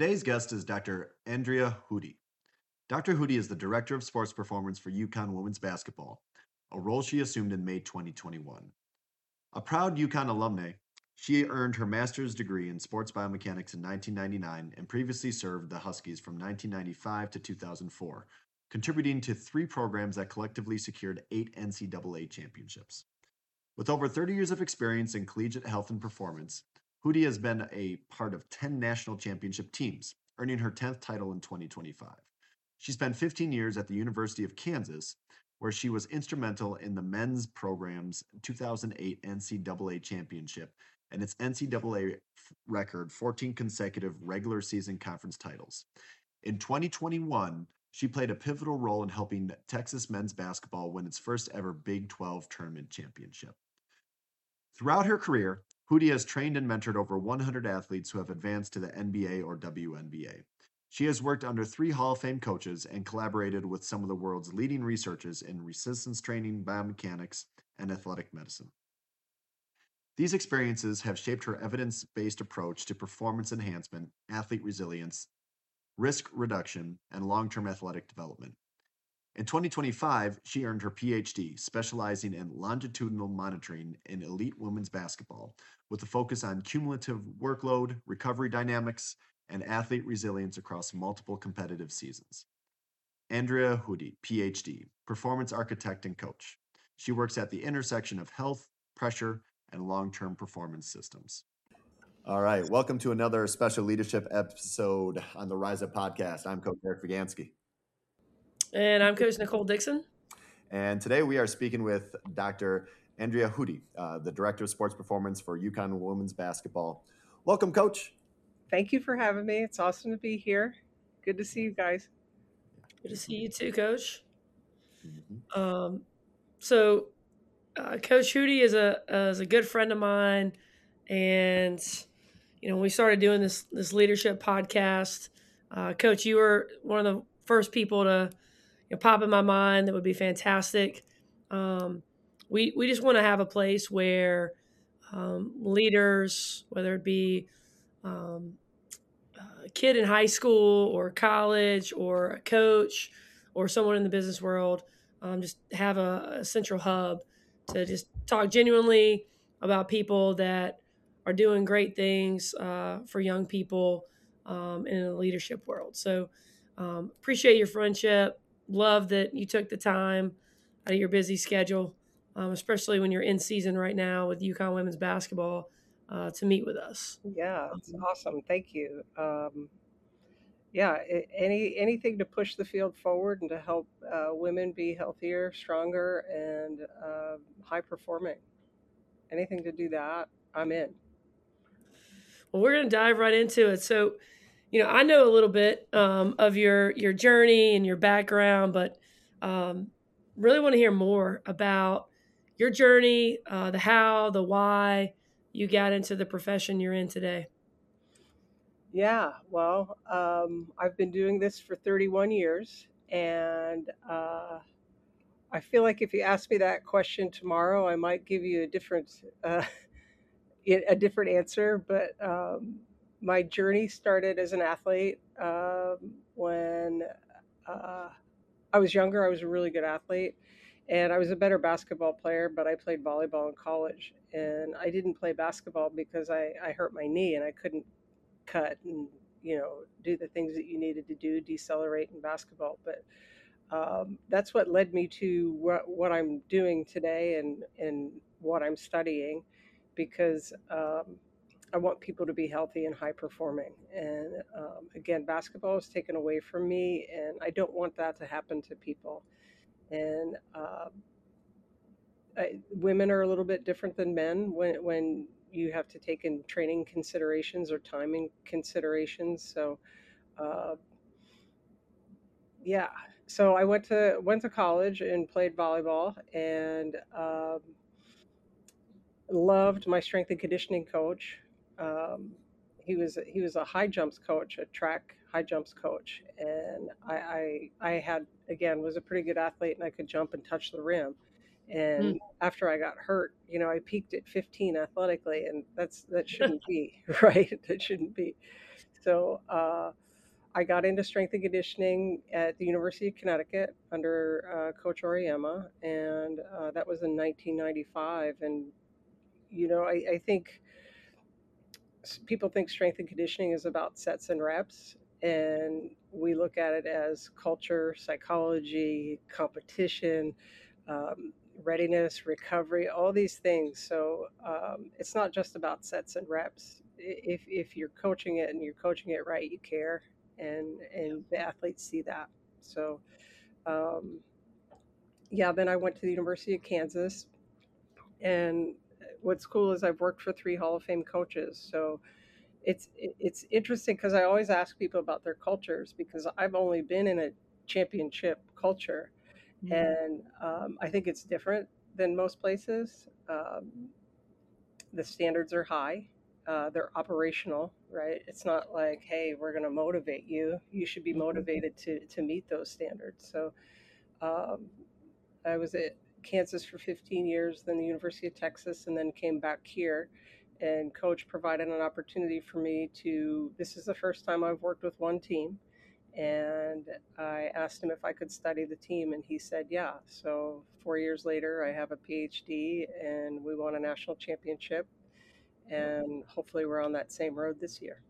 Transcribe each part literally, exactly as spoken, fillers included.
Today's guest is Doctor Andrea Hootie. Doctor Hootie is the Director of Sports Performance for UConn Women's Basketball, a role she assumed in May twenty twenty-one. A proud UConn alumni, she earned her master's degree in sports biomechanics in nineteen ninety-nine and previously served the Huskies from nineteen ninety-five to two thousand four, contributing to three programs that collectively secured eight N C double A championships. With over thirty years of experience in collegiate health and performance, Hootie has been a part of ten national championship teams, earning her tenth title in twenty twenty-five. She spent fifteen years at the University of Kansas, where she was instrumental in the men's program's two thousand eight N C double A championship and its N C double A record fourteen consecutive regular season conference titles. In twenty twenty-one, she played a pivotal role in helping Texas men's basketball win its first ever Big twelve tournament championship. Throughout her career, Hootie has trained and mentored over one hundred athletes who have advanced to the N B A or W N B A. She has worked under three Hall of Fame coaches and collaborated with some of the world's leading researchers in resistance training, biomechanics, and athletic medicine. These experiences have shaped her evidence-based approach to performance enhancement, athlete resilience, risk reduction, and long-term athletic development. In twenty twenty-five, she earned her P H D, specializing in longitudinal monitoring in elite women's basketball, with a focus on cumulative workload, recovery dynamics, and athlete resilience across multiple competitive seasons. Andrea Hootie, P H D, performance architect and coach. She works at the intersection of health, pressure, and long-term performance systems. All right, welcome to another special leadership episode on the Rise Up podcast. I'm Coach Eric Vigansky. And I'm Coach Nicole Dixon. And today we are speaking with Doctor Andrea Hootie, uh, the Director of Sports Performance for UConn Women's Basketball. Welcome, Coach. Thank you for having me. It's awesome to be here. Good to see you guys. Good to see you too, Coach. Mm-hmm. Um, so, uh, Coach Hootie is a is a good friend of mine, and you know, when we started doing this this leadership podcast, uh, Coach, you were one of the first people to you know, pop in my mind. That would be fantastic. Um, we we just want to have a place where um, leaders, whether it be um, a kid in high school or college or a coach or someone in the business world, um, just have a, a central hub to just talk genuinely about people that are doing great things uh, for young people um, in the leadership world. So um, appreciate your friendship. Love that you took the time out of your busy schedule, um, especially when you're in season right now with UConn women's basketball, uh, to meet with us. Yeah, it's Um, awesome. Thank you. Um, yeah, a- any anything to push the field forward and to help uh, women be healthier, stronger, and uh, high performing. Anything to do that, I'm in. Well, we're going to dive right into it. So, you know, I know a little bit um, of your your journey and your background, but um, really want to hear more about your journey, uh, the how, the why you got into the profession you're in today. Yeah, well, um, I've been doing this for thirty-one years, and uh, I feel like if you ask me that question tomorrow, I might give you a different uh, it- a different answer. But um, my journey started as an athlete um, when uh, I was younger. I was a really good athlete, and I was a better basketball player. But I played volleyball in college, and I didn't play basketball because I, I hurt my knee and I couldn't cut and you know do the things that you needed to do, decelerate in basketball. But um, that's what led me to what, what I'm doing today and and what I'm studying, because um, I want people to be healthy and high performing. And um, again, basketball is taken away from me, and I don't want that to happen to people. And uh, I, women are a little bit different than men when when you have to take in training considerations or timing considerations. So uh, yeah, so I went to went to college and played volleyball, and um, loved my strength and conditioning coach. Um, he was he was a high jumps coach, a track high jumps coach, and I, I I had again was a pretty good athlete, and I could jump and touch the rim. Mm. And after I got hurt, you know, I peaked at fifteen athletically, and that's that shouldn't be right. That shouldn't be. So uh, I got into strength and conditioning at the University of Connecticut under uh, Coach Oriema, and uh, that was in nineteen ninety-five. And you know, I, I think people think strength and conditioning is about sets and reps, and we look at it as culture, psychology, competition, um, readiness, recovery, all these things. So um, it's not just about sets and reps. If if you're coaching it and you're coaching it right, you care, and and the athletes see that. So um, yeah, then I went to the University of Kansas, and what's cool is I've worked for three Hall of Fame coaches. So it's it's interesting because I always ask people about their cultures because I've only been in a championship culture, Mhm. and um, I think it's different than most places. Um, the standards are high. Uh, they're operational, right? It's not like, hey, we're going to motivate you. You should be Mhm. motivated to to meet those standards. So um, I was at Kansas for fifteen years, then the University of Texas, and then came back here. And coach provided an opportunity for me to. This is the first time I've worked with one team, and I asked him if I could study the team, and he said, yeah. So four years later, I have a PhD, and we won a national championship, and hopefully, we're on that same road this year.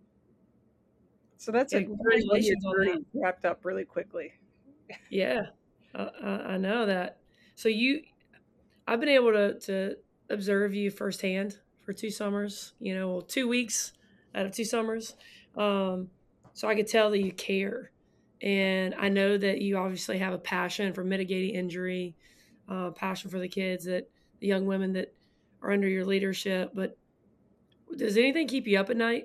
So that's Yeah, a thirty-one year congratulations on that. journey wrapped up really quickly. Yeah, I, I, I know that. So you, I've been able to to observe you firsthand for two summers. You know, well, two weeks out of two summers. Um, so I could tell that you care, and I know that you obviously have a passion for mitigating injury, uh, passion for the kids that the young women that are under your leadership. But does anything keep you up at night?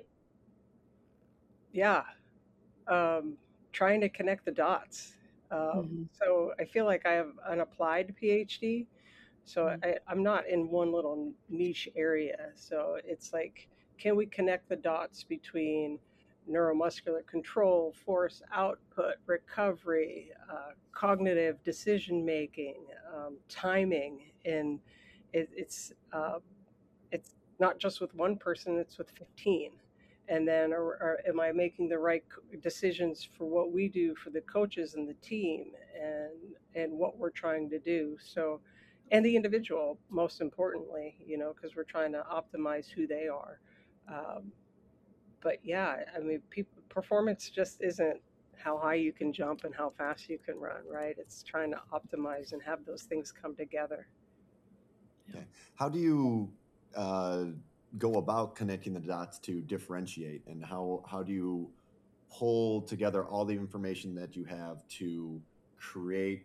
Yeah, um, trying to connect the dots. Um, Hmm. so I feel like I have an applied PhD. So I, I'm not in one little niche area. So it's like, can we connect the dots between neuromuscular control, force output, recovery, uh, cognitive decision making, um, timing, and it, it's uh, it's not just with one person, it's with fifteen. And then or, or am I making the right decisions for what we do for the coaches and the team, and and what we're trying to do? So and the individual, most importantly, you know, because we're trying to optimize who they are. um, but yeah, I mean, people, performance just isn't how high you can jump and how fast you can run, right? It's trying to optimize and have those things come together. Yeah. Okay. How do you uh, go about connecting the dots to differentiate, and how how do you pull together all the information that you have to create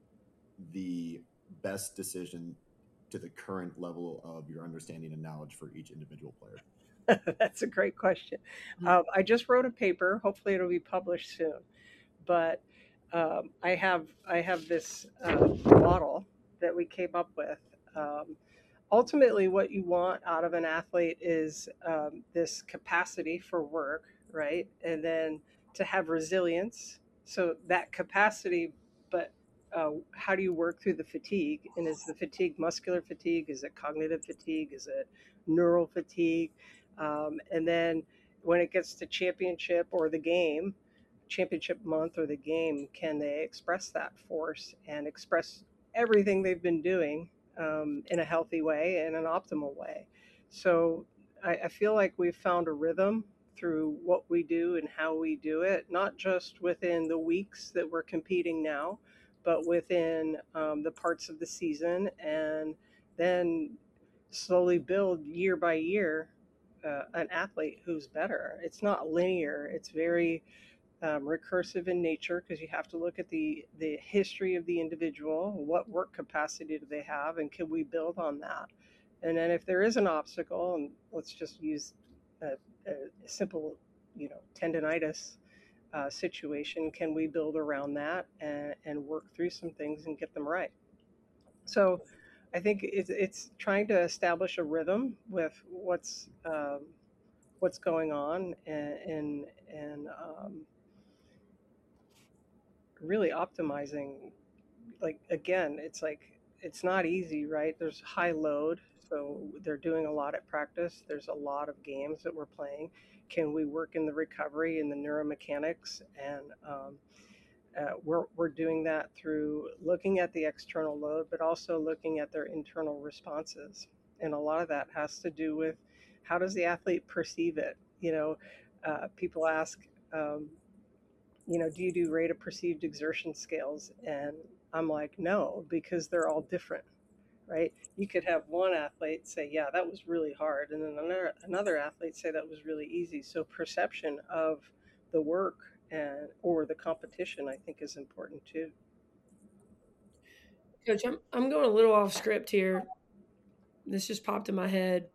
the best decision to the current level of your understanding and knowledge for each individual player? That's a great question. Mhm. Um, I just wrote a paper. Hopefully, it'll be published soon. But um, I have I have this uh, model that we came up with. Um, ultimately, what you want out of an athlete is um, this capacity for work, right? And then to have resilience. So that capacity, but uh, how do you work through the fatigue? And is the fatigue muscular fatigue? Is it cognitive fatigue? Is it neural fatigue? Um, and then when it gets to championship or the game, championship month or the game, can they express that force and express everything they've been doing um, in a healthy way and an optimal way? So I, I feel like we've found a rhythm through what we do and how we do it, not just within the weeks that we're competing now, but within um, the parts of the season, and then slowly build year by year uh, an athlete who's better. It's not linear. It's very um, recursive in nature because you have to look at the the history of the individual. What work capacity do they have, and can we build on that? And then if there is an obstacle, and let's just use a, a simple, you know, tendonitis uh, situation, can we build around that and, and work through some things and get them right? So I think it's, it's trying to establish a rhythm with what's um, what's going on, and and, and um, really optimizing. Like again, it's like it's not easy, right? There's high load, so they're doing a lot at practice. There's a lot of games that we're playing. can we work in the recovery and the neuromechanics? And um, uh, we're, we're doing that through looking at the external load, but also looking at their internal responses. And a lot of that has to do with how does the athlete perceive it? You know, uh, people ask, um, you know, do you do rate of perceived exertion scales? And I'm like, no, because they're all different, right? You could have one athlete say, yeah, that was really hard. And then another, another athlete say that was really easy. So perception of the work and or the competition, I think, is important too. Coach, I'm, I'm going a little off script here. This just popped in my head.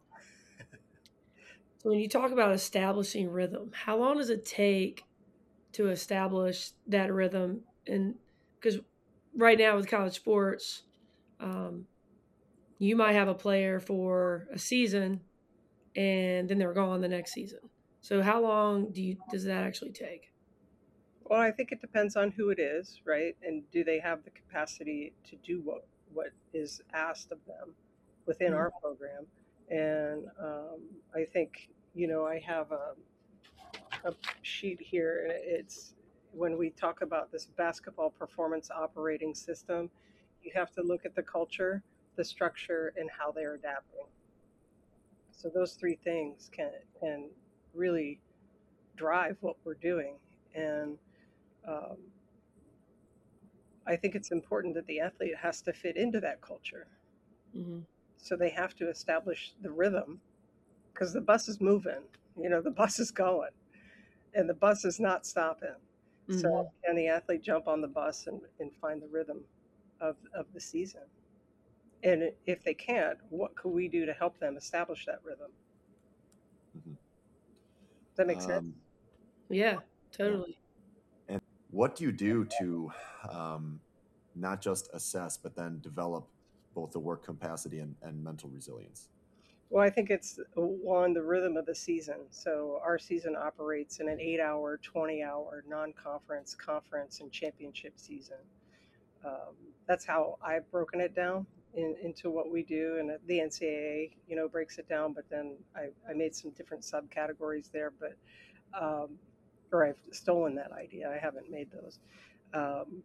So when you talk about establishing rhythm, how long does it take to establish that rhythm? And because right now with college sports, um, you might have a player for a season and then they're gone the next season. So how long do you does that actually take? Well, I think it depends on who it is, right? And do they have the capacity to do what what is asked of them within Mhm. our program? And um, I think, you know, I have a, a sheet here, and it's when we talk about this basketball performance operating system, you have to look at the culture, the structure, and how they're adapting. So those three things can can really drive what we're doing. And um, I think it's important that the athlete has to fit into that culture. Mhm. So they have to establish the rhythm because the bus is moving, you know, the bus is going and the bus is not stopping. So Mhm. can the athlete jump on the bus and, and find the rhythm of, of the season? And if they can't, what could we do to help them establish that rhythm? Mhm. Does that make sense? Um, Yeah, yeah. totally. And what do you do to um, not just assess, but then develop both the work capacity and, and mental resilience? Well, I think it's one, the rhythm of the season. So our season operates in an eight hour, twenty hour non conference, conference, and championship season. Um, that's how I've broken it down in, into what we do. And the N C A A, you know, breaks it down, but then I, I made some different subcategories there. But, um, or I've stolen that idea. I haven't made those. Um,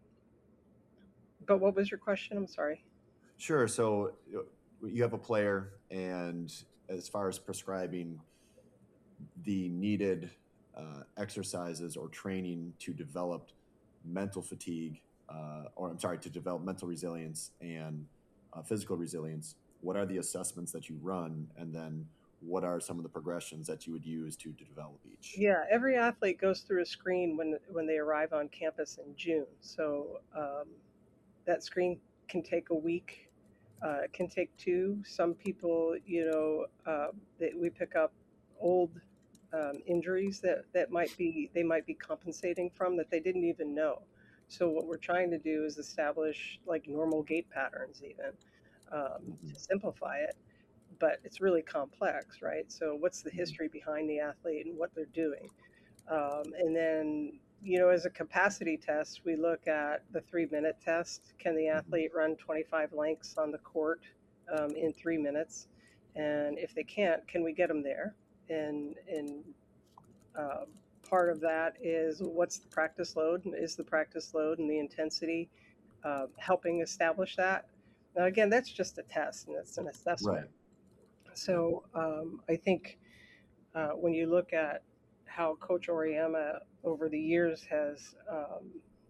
but what was your question? I'm sorry. Sure. So uh, you have a player, and as far as prescribing the needed uh, exercises or training to develop mental fatigue, uh, or I'm sorry, to develop mental resilience and uh, physical resilience, what are the assessments that you run? And then what are some of the progressions that you would use to, to develop each? Yeah, every athlete goes through a screen when when they arrive on campus in June. So um, that screen can take a week, uh, it can take two. Some people, you know, uh, that we pick up old um, injuries that that might be they might be compensating from that they didn't even know. So what we're trying to do is establish like normal gait patterns, even um, Mhm. to simplify it. But it's really complex, right? So what's the Mhm. history behind the athlete and what they're doing? Um, and then, you know, as a capacity test, we look at the three minute test. Can the Mhm. athlete run twenty-five lengths on the court um, in three minutes? And if they can't, can we get them there? And, and um, part of that is what's the practice load? Is the practice load and the intensity uh, helping establish that? Now, again, that's just a test and it's an assessment. Right. Right. So um, I think uh, when you look at how Coach Oriema over the years has um,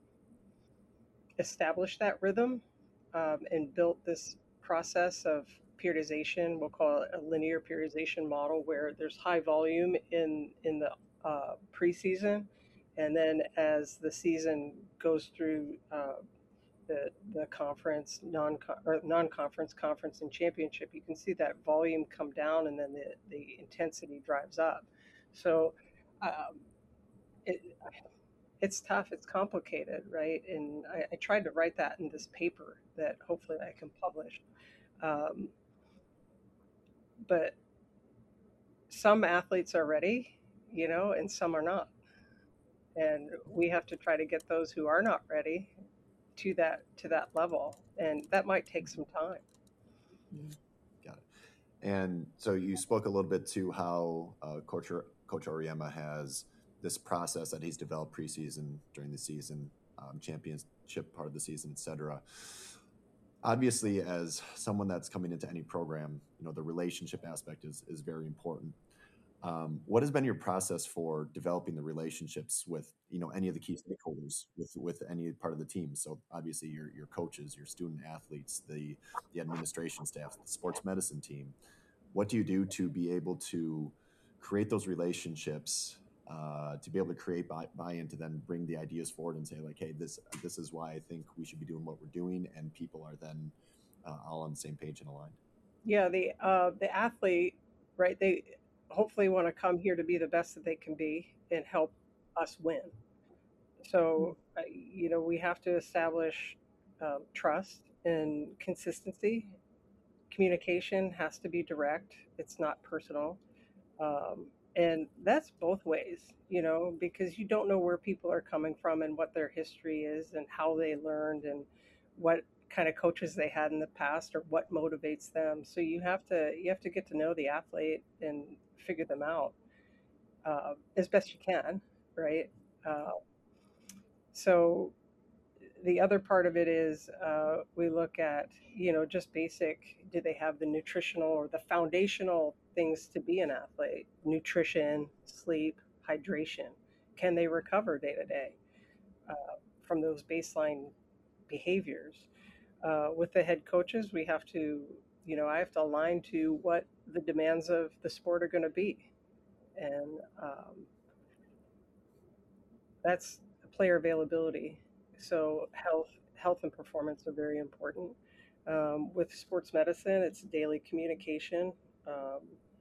established that rhythm um, and built this process of periodization, we'll call it a linear periodization model, where there's high volume in in the uh, preseason, and then as the season goes through uh, the the conference, non or non-conference, conference, and championship, you can see that volume come down, and then the the intensity drives up. So um, it, it's tough, it's complicated, right? And I, I tried to write that in this paper that hopefully I can publish. Um, but some athletes are ready, you know, and some are not. And we have to try to get those who are not ready to that to that level, and that might take Mhm. some time. Mhm. Got it. And so you spoke a little bit to how uh, Coach Coach Auriemma has this process that he's developed preseason, during the season, um, championship part of the season, et cetera. Obviously, as someone that's coming into any program, you know, the relationship aspect is is very important. Um, what has been your process for developing the relationships with, you know, any of the key stakeholders with with any part of the team? So obviously your your coaches, your student athletes, the the administration staff, the sports medicine team. What do you do to be able to create those relationships, uh, to be able to create buy, buy-in, to then bring the ideas forward and say like, hey, this this is why I think we should be doing what we're doing, and people are then uh, all on the same page and aligned. Yeah, the uh, the athlete, right? They hopefully want to come here to be the best that they can be and help us win. So, uh, you know, we have to establish um, trust and consistency. Communication has to be direct. It's not personal. Um, and that's both ways, you know, because you don't know where people are coming from and what their history is and how they learned and what kind of coaches they had in the past or what motivates them. So you have to you have to get to know the athlete and figure them out uh, as best you can, right? Uh, so the other part of it is uh, we look at, you know, just basic, do they have the nutritional or the foundational things to be an athlete? Nutrition, sleep, hydration. Can they recover day to day uh, from those baseline behaviors? Uh, with the head coaches, we have to, you know, I have to align to what the demands of the sport are going to be. And um, that's player availability. So health, health and performance are very important. Um, with sports medicine, it's daily communication. Um,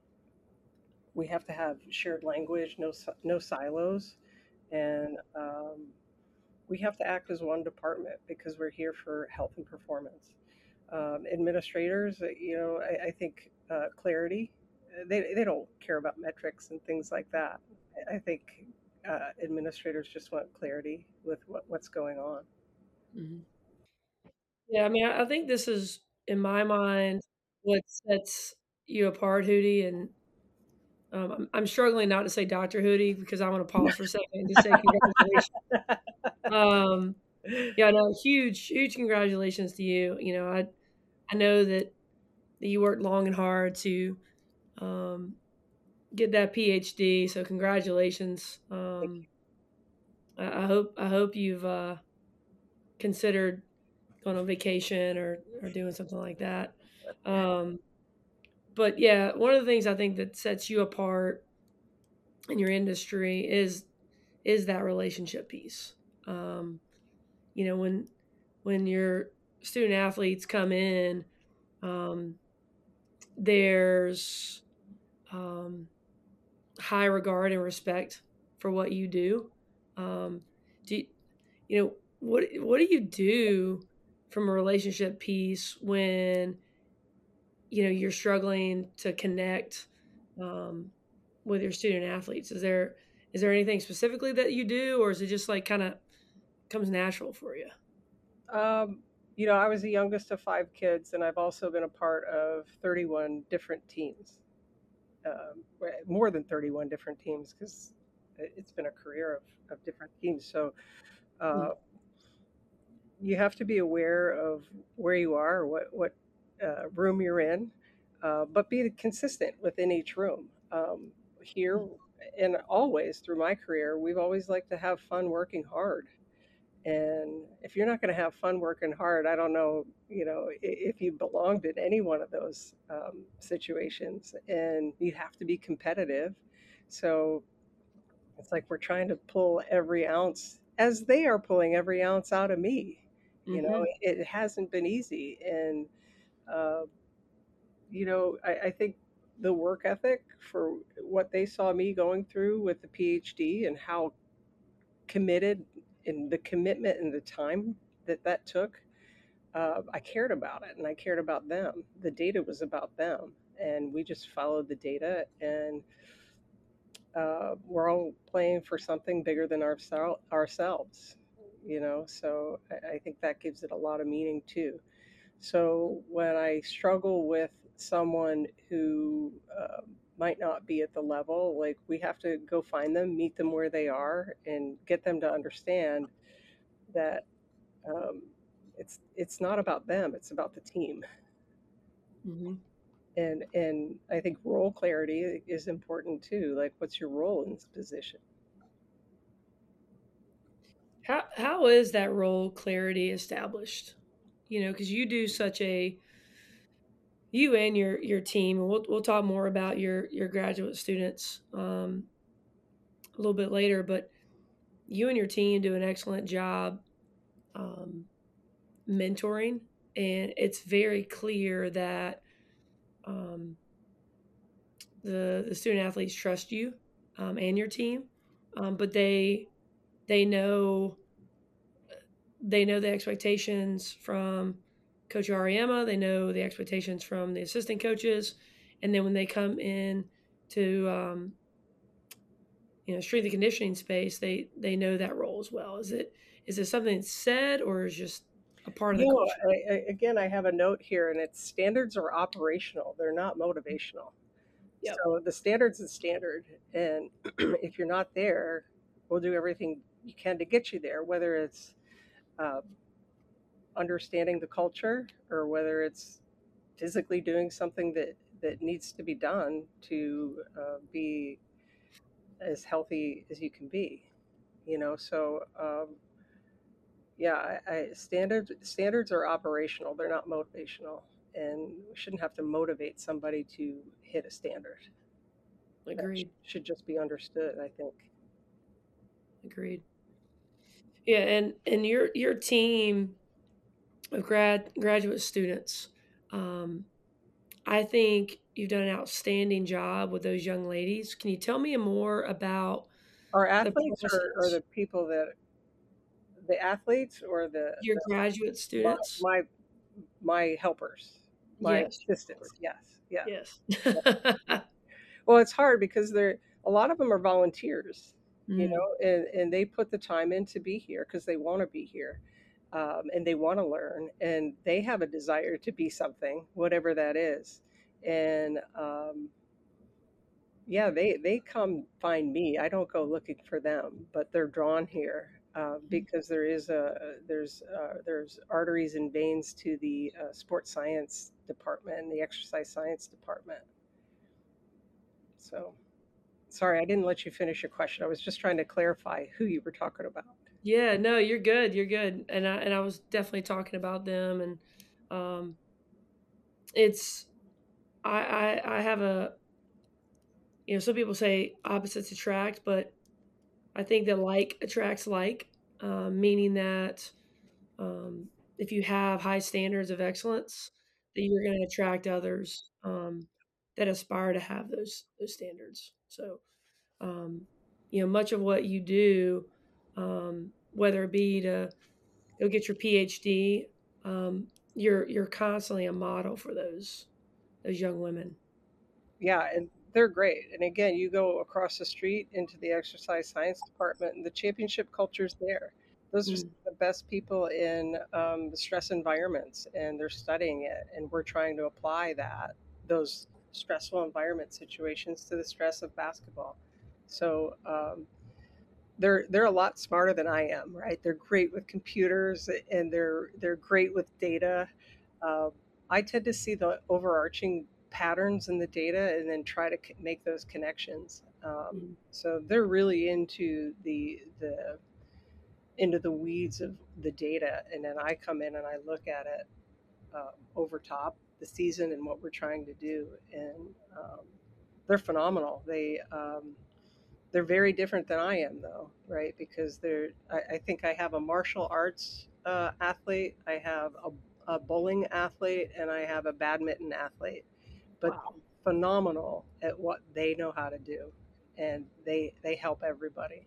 we have to have shared language, no no silos, and um, we have to act as one department because we're here for health and performance. Um, administrators, uh, you know, I, I think uh, clarity. uh, They they don't care about metrics and things like that. I think uh, administrators just want clarity with what, what's going on. Mhm. Yeah, I mean, I I think this is, in my mind, what sets you apart, Hootie, and um, I'm, I'm struggling not to say Doctor Hootie because I want to pause for a second and just say congratulations. Um, yeah, no, huge, huge congratulations to you. You know, I I know that, that you worked long and hard to um, get that PhD, so congratulations. Thank Um, I, I hope I hope you've uh, considered going on vacation or or doing something like that. Um, but yeah, one of the things I think that sets you apart in your industry is is that relationship piece. Um, you know, when when your student athletes come in, um, there's um, high regard and respect for what you do. Um, do you, you know what what do you do from a relationship piece when you know you're struggling to connect um, with your student athletes? Is there is there anything specifically that you do, or is it just like kind of comes natural for you? you. Um, you know, I was the youngest of five kids, and I've also been a part of thirty-one different teams, um, more than thirty-one different teams because it's been a career of, of different teams. So uh, Mm. you have to be aware of where you are, or what what uh, room you're in, uh, but be consistent within each room. Um, here and always through my career, we've always liked to have fun working hard. And if you're not going to have fun working hard, I don't know, you know, if you belonged in any one of those um, situations. And you have to be competitive. So it's like we're trying to pull every ounce as they are pulling every ounce out of me. You know, Mm-hmm. it hasn't been easy. And, uh, you know, I, I think the work ethic for what they saw me going through with the PhD and how committed and the commitment and the time that that took, uh, I cared about it and I cared about them. The data was about them. And we just followed the data and uh, we're all playing for something bigger than oursel- ourselves, you know. So I, I think that gives it a lot of meaning too. So when I struggle with someone who um, might not be at the level. Like we have to go find them, meet them where they are, and get them to understand that um, it's it's not about them; it's about the team. Hmm. And and I think role clarity is important too. Like, what's your role in this position? How how is that role clarity established? You know, because you do such a you and your your team, and we'll we'll talk more about your your graduate students um, a little bit later. But you and your team do an excellent job um, mentoring, and it's very clear that um, the the student athletes trust you um, and your team, um, but they they know they know the expectations from Coach Ariema. They know the expectations from the assistant coaches, and then when they come in to um, you know strength and conditioning space, they they know that role as well. Is it is it something that's said or is just a part of the No, culture? I, I, again, I have a note here, and it's standards are operational; they're not motivational. Yep. So the standard's the standard, and if you're not there, we'll do everything you can to get you there. Whether it's uh, understanding the culture, or whether it's physically doing something that that needs to be done to uh, be as healthy as you can be. You know, so um, yeah, I, I, standards standards are operational; they're not motivational, and we shouldn't have to motivate somebody to hit a standard. That sh- Agreed. should just be understood, I think. Agreed. Yeah, and and your your team of grad graduate students, um, I think you've done an outstanding job with those young ladies. Can you tell me more about Our the athletes are, are process? the people that the athletes or the, Your the graduate my, students? my my helpers, my Yes, of assistants. course. Yes, yeah. Yes. Yeah. Well, it's hard because they're a lot of them are volunteers, you Mm, know, and, and they put the time in to be here because they want to be here, um, and they want to learn, and they have a desire to be something, whatever that is. And um, yeah, they they come find me. I don't go looking for them, but they're drawn here uh, mm. because there is a there's uh, there's arteries and veins to the uh, sports science department and the exercise science department. So sorry, I didn't let you finish your question. I was just trying to clarify who you were talking about. Yeah, no, you're good. You're good. And I and I was definitely talking about them and um it's I I I have a you know, some people say opposites attract, but I think that like attracts like, um, meaning that um, if you have high standards of excellence, that you're going to attract others um, that aspire to have those those standards. So, um, you know, much of what you do, um, whether it be to go get your PhD, um, you're you're constantly a model for those those young women. Yeah, and they're great. And again, you go across the street into the exercise science department, and the championship culture's there. Those are some Mm, of the best people in um, the stress environments, and they're studying it. And we're trying to apply that those stressful environment situations to the stress of basketball. So um, they're they're a lot smarter than I am, right? They're great with computers, and they're they're great with data. Uh, I tend to see the overarching patterns in the data and then try to c- make those connections. Um, mm. so they're really into the the into the weeds of the data, and then I come in and I look at it um, over top the season and what we're trying to do, and um, they're phenomenal. They um, they're very different than I am, though, right? Because they're, I, I think I have a martial arts uh, athlete, I have a, a bowling athlete, and I have a badminton athlete, but Wow, phenomenal at what they know how to do, and they they help everybody.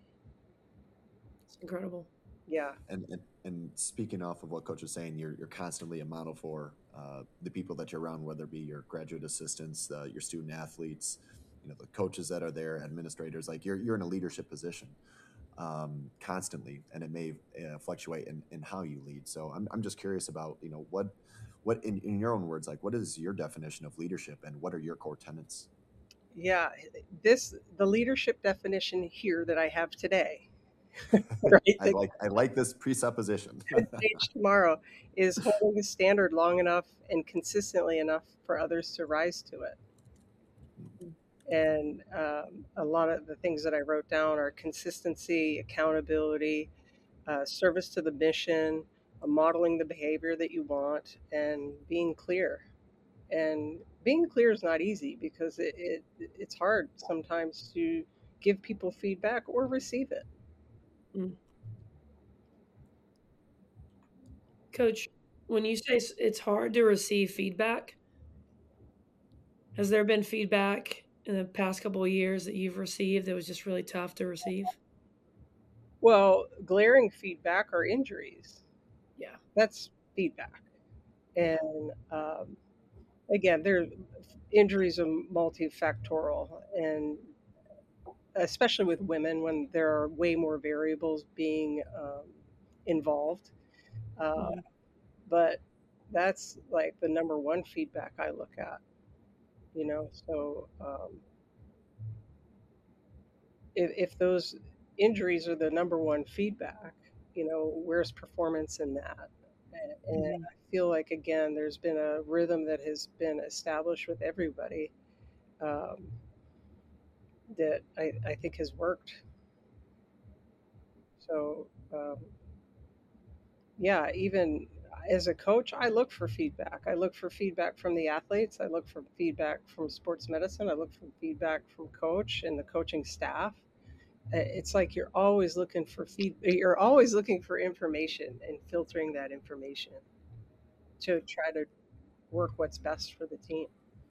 it's incredible. Yeah, And, and and speaking off of what Coach was saying, you're you're constantly a model for uh, the people that you're around, whether it be your graduate assistants, uh, your student athletes, you know, the coaches that are there, administrators. Like you're you're in a leadership position um, constantly, and it may uh, fluctuate in, in how you lead. So I'm I'm just curious about you know what what in, in your own words, like what is your definition of leadership, and what are your core tenets? Yeah, this the leadership definition here that I have today, right? I That like I like this presupposition. could change tomorrow is holding the standard long enough and consistently enough for others to rise to it. And um, a lot of the things that I wrote down are consistency, accountability, uh, service to the mission, uh, modeling the behavior that you want, and being clear. And being clear is not easy because it, it it's hard sometimes to give people feedback or receive it. Mm. Coach, when you say s- it's hard to receive feedback, has there been feedback in the past couple of years that you've received that was just really tough to receive? Well, glaring feedback or injuries, Yeah. that's feedback. And um, again, there injuries are multifactorial, and especially with women when there are way more variables being um, involved. Uh, Mhm. but that's like the number one feedback I look at, you know. So um, if, if those injuries are the number one feedback, you know, where's performance in that? And, and Mhm. I feel like, again, there's been a rhythm that has been established with everybody um, that I, I think has worked. So, um, yeah, even as a coach, I look for feedback. I look for feedback from the athletes. I look for feedback from sports medicine. I look for feedback from coach and the coaching staff. Uh, It's like you're always looking for feed. You're always looking for information and filtering that information to try to work what's best for the team.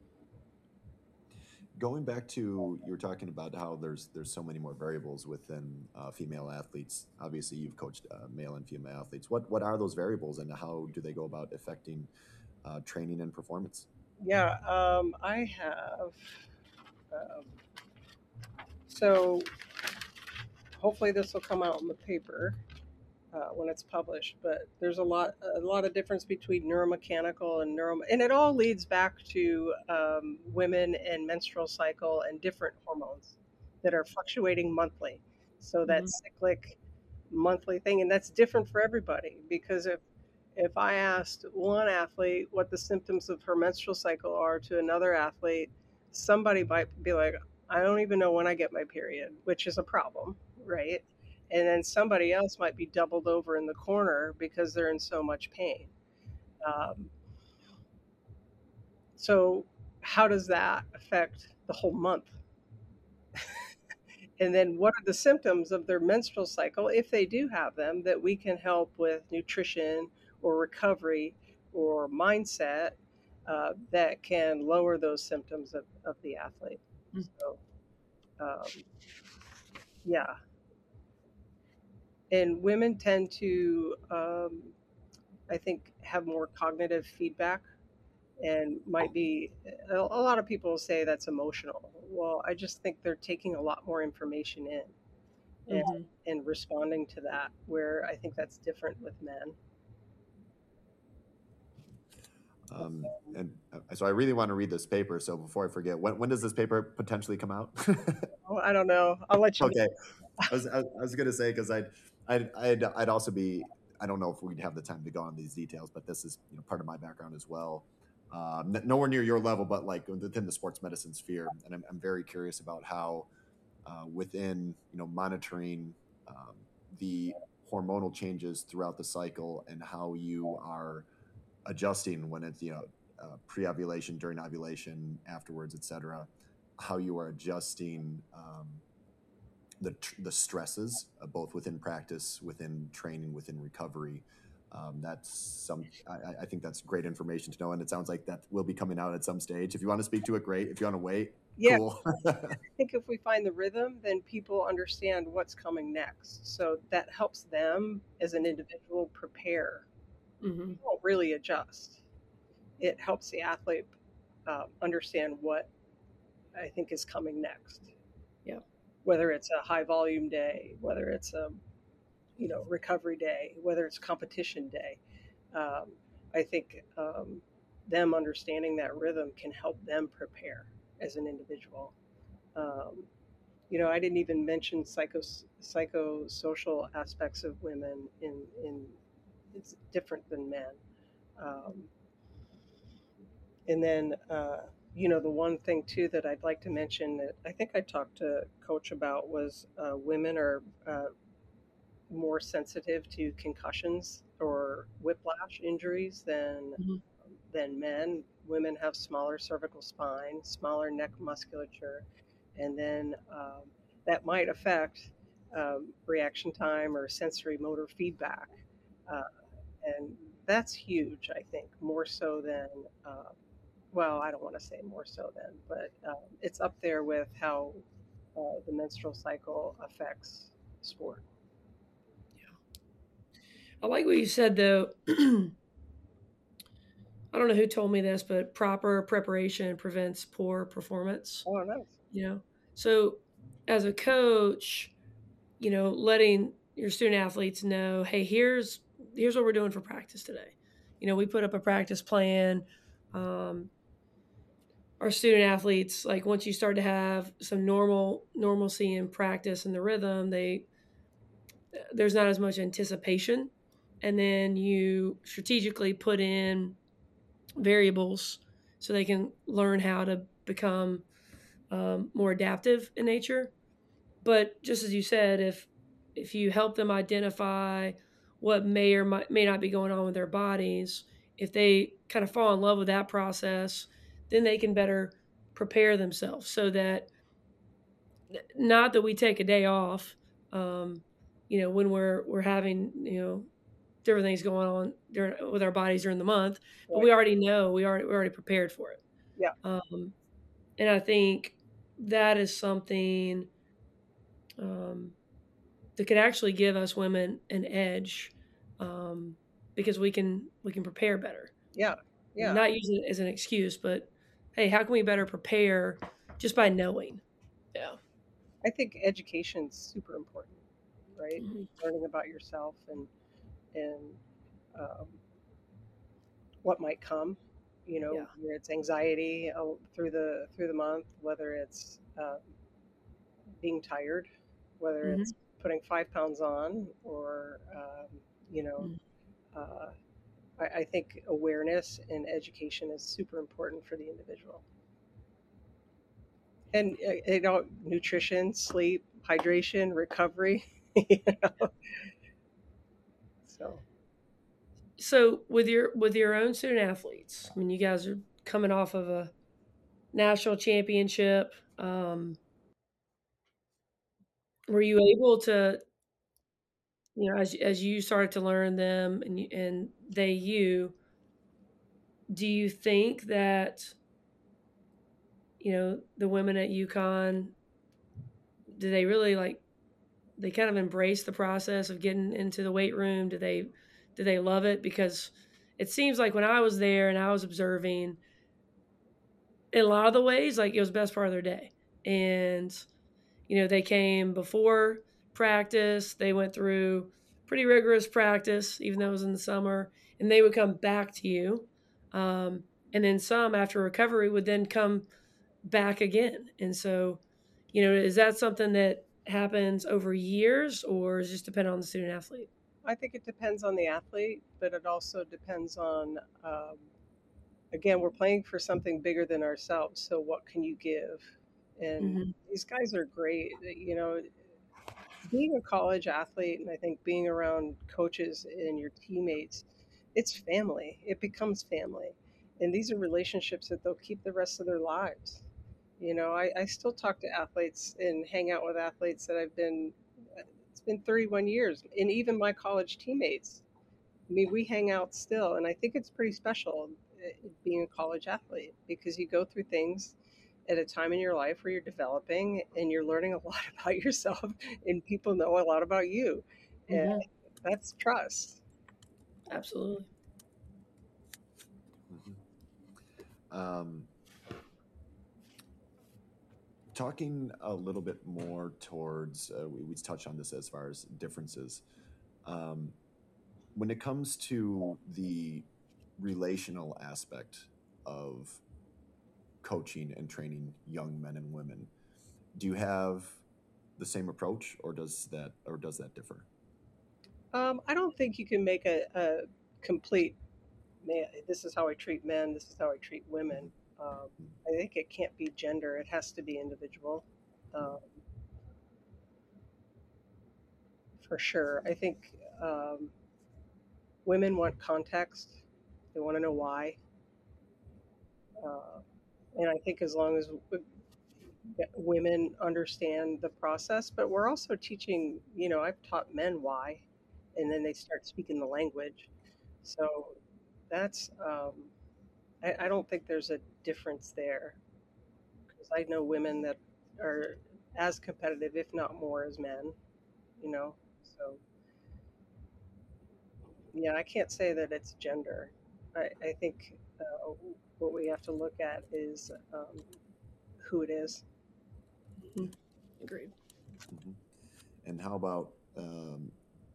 Going back to you were talking about how there's there's so many more variables within uh, female athletes. Obviously, you've coached uh, male and female athletes. What what are those variables, and how do they go about affecting uh, training and performance? Yeah, um, I have. Um, so hopefully this will come out in the paper uh, when it's published. But there's a lot a lot of difference between neuromechanical and neuro, and it all leads back to um, women and menstrual cycle and different hormones that are fluctuating monthly. So that Mhm. cyclic monthly thing, and that's different for everybody because if if I asked one athlete what the symptoms of her menstrual cycle are to another athlete, somebody might be like, I don't even know when I get my period, which is a problem, right? And then somebody else might be doubled over in the corner because they're in so much pain. Um, so, how does that affect the whole month? And then, what are the symptoms of their menstrual cycle, if they do have them, that we can help with nutrition or recovery or mindset uh, that can lower those symptoms of, of the athlete? Mm. So, um, yeah. And women tend to, um, I think, have more cognitive feedback and might be a, a lot of people say that's emotional. Well, I just think they're taking a lot more information in and, Mhm. and responding to that, where I think that's different with men. Um, and uh, so I really want to read this paper. So before I forget, when when does this paper potentially come out? Oh, I don't know. I'll let you know. Okay, I was I, I was gonna say because I'd, I'd I'd I'd also be I don't know if we'd have the time to go on these details, but this is you know part of my background as well. Um, n- nowhere near your level, but like within the sports medicine sphere, and I'm I'm very curious about how uh, within you know monitoring um, the hormonal changes throughout the cycle and how you are adjusting when it's you know uh, pre-ovulation, during ovulation, afterwards, et cetera. How you are adjusting. Um, the the stresses uh, both within practice, within training, within recovery. Um, that's some I, I think that's great information to know, and it sounds like that will be coming out at some stage. If you want to speak to it, great. If you want to wait, Yeah, cool. I think if we find the rhythm, then people understand what's coming next. So that helps them as an individual prepare. Mhm. You won't really adjust. It helps the athlete um, understand what I think is coming next. Yeah. Whether it's a high volume day, whether it's a you know recovery day, whether it's competition day. Um, I think um, them understanding that rhythm can help them prepare as an individual. Um, you know, I didn't even mention psycho psychosocial aspects of women in in it's different than men. Um, and then, uh, you know, the one thing too that I'd like to mention that I think I talked to Coach about was uh, women are uh, more sensitive to concussions or whiplash injuries than Mhm. than men. Women have smaller cervical spine, smaller neck musculature, and then um, that might affect um, reaction time or sensory motor feedback. Uh, and that's huge, I think, more so than, uh, well, I don't want to say more so than, but um, it's up there with how uh, the menstrual cycle affects sport. I like what you said though. I don't know who told me this, but proper preparation prevents poor performance. Oh, nice. You know, so as a coach, you know, letting your student athletes know, hey, here's here's what we're doing for practice today. You know, we put up a practice plan. Um, our student athletes, like once you start to have some normal normalcy in practice and the rhythm, they there's not as much anticipation, and then you strategically put in variables so they can learn how to become um, more adaptive in nature. But just as you said, if if you help them identify what may or might, may not be going on with their bodies, if they kind of fall in love with that process, then they can better prepare themselves so that not that we take a day off, um, you know, when we're we're having you know different things going on during, with our bodies during the month, but Right. we already know we already we're already prepared for it. Yeah. Um, and I think that is something um, that could actually give us women an edge, um, because we can we can prepare better. Yeah. Yeah. Not use it as an excuse, but hey, how can we better prepare just by knowing? Yeah. I think education's super important, right? Mhm. Learning about yourself and and um, what might come. You know, Yeah. whether it's anxiety uh, through the through the month, whether it's uh, being tired, whether Hmm. it's putting five pounds on, or um, you know, Hmm. uh, I, I think awareness and education is super important for the individual. And uh, you know, nutrition, sleep, hydration, recovery. You know, so. So with your with your own student athletes, I mean, you guys are coming off of a national championship. Um, were you able to, you know, as as you started to learn them and you, and they you, do you think that you know the women at UConn, do they really like they kind of embrace the process of getting into the weight room? Do they do they love it? Because it seems like when I was there and I was observing, in a lot of the ways, like it was the best part of their day. And you know, they came before practice, they went through pretty rigorous practice, even though it was in the summer, and they would come back to you. Um, and then some after recovery would then come back again. And so, you know, is that something that happens over years or is it just depend on the student athlete? I think it depends on the athlete, but it also depends on, um, again, we're playing for something bigger than ourselves. So what can you give? And Hmm. these guys are great. You know, being a college athlete, and I think being around coaches and your teammates, it's family. It becomes family. And these are relationships that they'll keep the rest of their lives. You know, I, I still talk to athletes and hang out with athletes that I've been, it's been thirty-one years, and even my college teammates. I mean, we hang out still, and I think it's pretty special uh, being a college athlete because you go through things at a time in your life where you're developing and you're learning a lot about yourself, and people know a lot about you, and Hmm. that's trust. Absolutely. Mhm. Um, Talking a little bit more towards, uh, we, we touched on this as far as differences. Um, when it comes to the relational aspect of coaching and training young men and women, do you have the same approach, or does that or does that differ? Um, I don't think you can make a, a complete man. This is how I treat men. This is how I treat women. Um, I think it can't be gender. It has to be individual, um, for sure. I think um, women want context. They want to know why. Uh, and I think as long as w- women understand the process, but we're also teaching, you know, I've taught men why, and then they start speaking the language. So that's, um, I, I don't think there's a difference there because I know women that are as competitive, if not more, as men, you know. So, yeah, I can't say that it's gender. I, I think uh, what we have to look at is um, who it is. Mhm. Agreed. Hmm. And how about um,